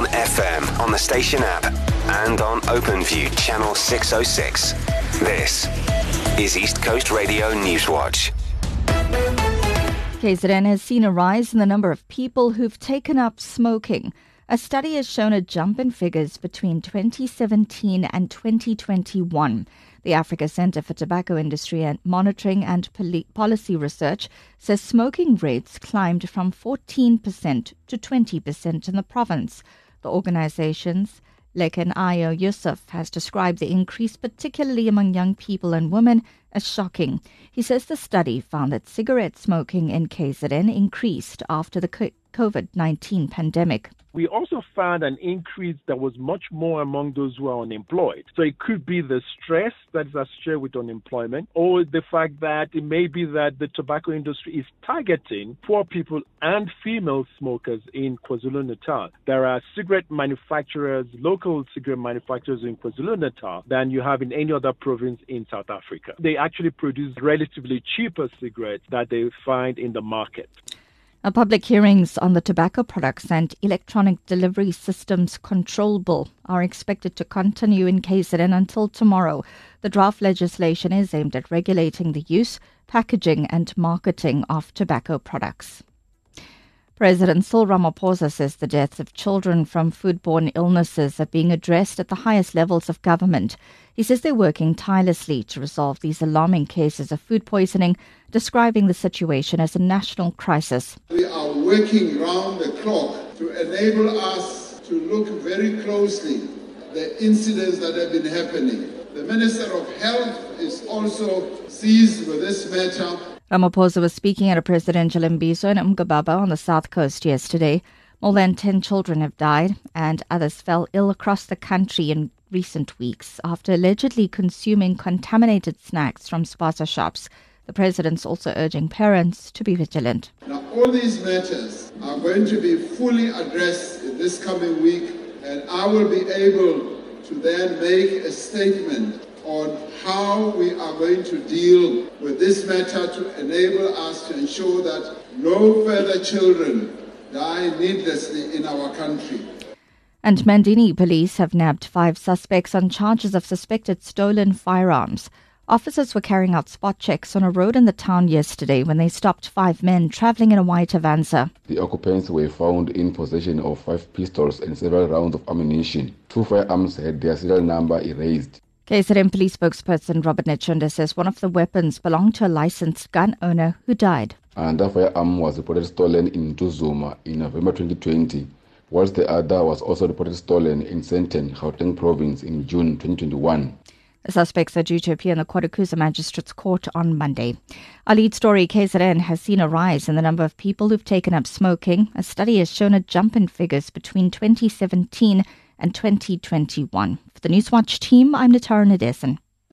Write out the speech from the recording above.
on FM, on the station app, and on OpenView Channel 606. This is East Coast Radio Newswatch. KZN has seen a rise in the number of people who've taken up smoking. A study has shown a jump in figures between 2017 and 2021. The Africa Centre for Tobacco Industry and Monitoring and Policy Research says smoking rates climbed from 14% to 20% in the province. The organization's Leken Ayo Yusuf has described the increase, particularly among young people and women, as shocking. He says the study found that cigarette smoking in KZN increased after the COVID-19 pandemic. We also found an increase that was much more among those who are unemployed. So it could be the stress that is associated with unemployment, or the fact that it may be that the tobacco industry is targeting poor people and female smokers in KwaZulu-Natal. There are cigarette manufacturers, local cigarette manufacturers in KwaZulu-Natal than you have in any other province in South Africa. They actually produce relatively cheaper cigarettes that they find in the market. Public hearings on the Tobacco Products and Electronic Delivery Systems Control Bill are expected to continue in KZN until tomorrow. The draft legislation is aimed at regulating the use, packaging and marketing of tobacco products. President Cyril Ramaphosa says the deaths of children from foodborne illnesses are being addressed at the highest levels of government. He says they're working tirelessly to resolve these alarming cases of food poisoning, describing the situation as a national crisis. We are working round the clock to enable us to look very closely at the incidents that have been happening. The Minister of Health is also seized with this matter. Ramaphosa was speaking at a presidential imbizo in Umgababa on the south coast yesterday. More than 10 children have died and others fell ill across the country in recent weeks after allegedly consuming contaminated snacks from spaza shops. The president's also urging parents to be vigilant. Now, all these matters are going to be fully addressed in this coming week, and I will be able to then make a statement on how we are going to deal with this matter to enable us to ensure that no further children die needlessly in our country. And Mandini police have nabbed 5 suspects on charges of suspected stolen firearms. Officers were carrying out spot checks on a road in the town yesterday when they stopped 5 men travelling in a white Avanza. The occupants were found in possession of 5 pistols and several rounds of ammunition. 2 firearms had their serial number erased. KZN police spokesperson Robert Nechunda says one of the weapons belonged to a licensed gun owner who died. Another firearm was reported stolen in Tuzuma in November 2020, whilst the other was also reported stolen in Senten, Gauteng province in June 2021. The suspects are due to appear in the KwaDukuza Magistrates Court on Monday. Our lead story, KZN, has seen a rise in the number of people who've taken up smoking. A study has shown a jump in figures between 2017 and 2021. For the Newswatch team, I'm Natara Nadesan.